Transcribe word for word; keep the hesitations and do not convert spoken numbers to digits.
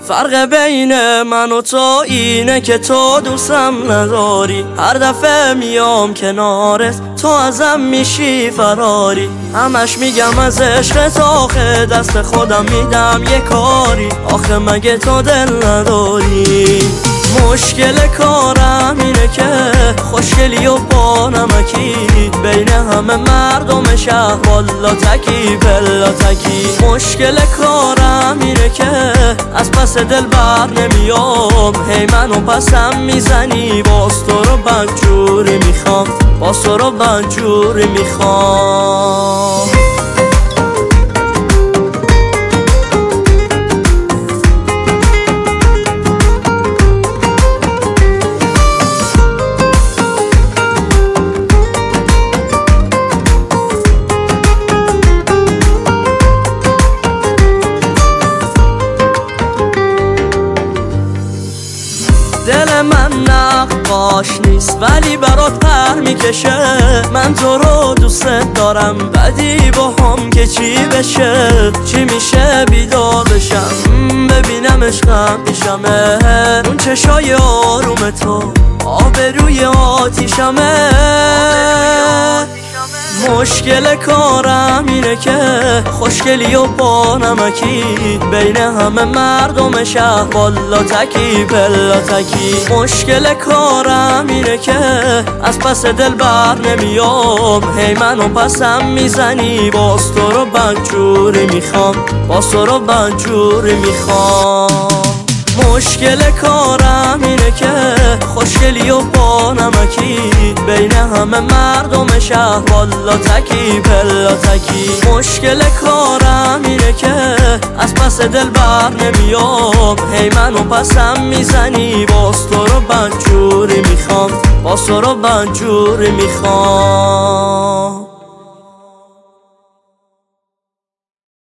فرق بین من و تو اینه که تو دوستم نداری. هر دفعه میام کنارت تو ازم میشی فراری. همش میگم از عشق تو، آخه دست خودم میدم یه کاری. آخه مگه تو دل نداری؟ مشکل کارم اینه که خوشگلی و با نمکی، بین همه مردم شهر والا تکی بلا تکی. مشکل کارم اینه که از پس دل بر نمیام، هی منو پسم میزنی. باز تو رو بدجوری میخوام، باز تو رو بدجوری میخوام. دل من نقاش نیست ولی برات پر میکشه. من تو رو دوست دارم بدی با هم که چی بشه. چی میشه بیدار بشم ببینم عشقم پیشمه. اون چشای آروم تو آبروی آتیشمه. مشکل کارم اینه که خوشگلی و با نمکی، بین همه مردم شهر والا تکی بلا تکی. مشکل کارم اینه که از پس دل بر نمیام، هی منو پسم میزنی. باز تو رو بدجوری میخوام، باز تو رو بدجوری میخوام. مشکل کارم اینه که خوشگلی و با نمکی، بین همه مردم شهر والا تکی بلا تکی. مشکل کارم اینه که از پس دل بر نمیام، هی منو پسم میزنی. باز تو رو بدجوری میخوام، باز تو رو بدجوری میخوام.